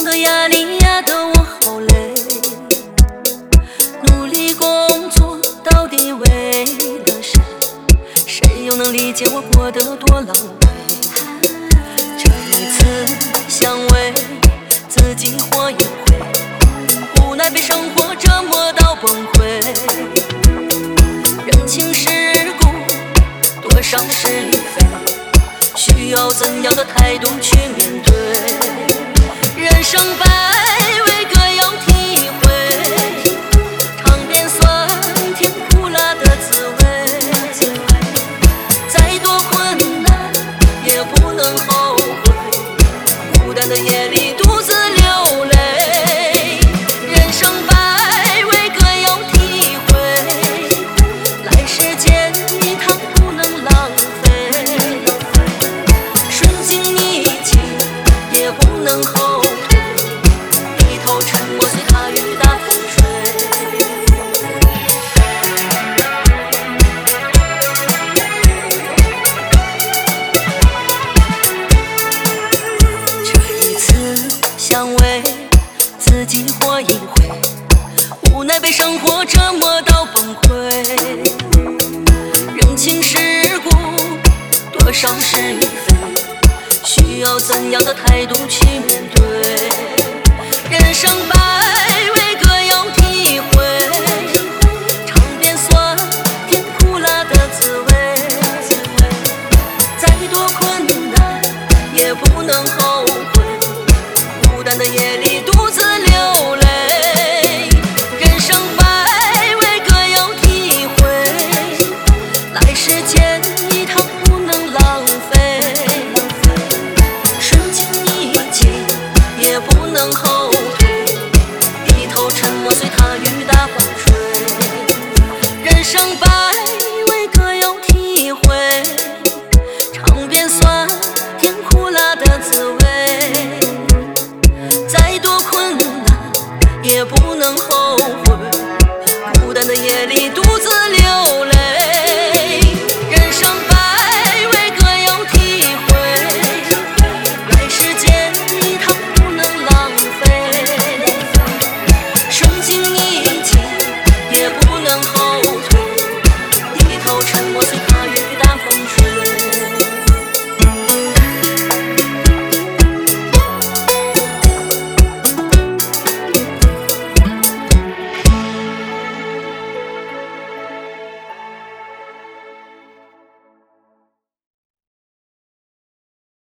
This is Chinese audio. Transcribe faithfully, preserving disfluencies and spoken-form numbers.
作压力压得我好累，努力工作到底为了谁？谁又能理解我过得多狼狈？这一次想为自己活一回，无奈被生活折磨到崩溃。人情世故，多少是与非，需要怎样的态度去面对？人生百味各有体会，尝遍酸甜苦辣的滋味。再多困难也不能后悔，孤单的夜里独自流泪。人生百味各有体会，来世见一趟不能浪费。顺境逆境也不能后退，低头沉默随大雨大风吹。这一次想为自己活一回，无奈被生活折磨到崩溃。人情世故，多少是与非，需要怎样的态度去面对？人生百味各有体会，尝遍酸甜苦辣的滋味。再多困难也不能后悔，孤单的夜里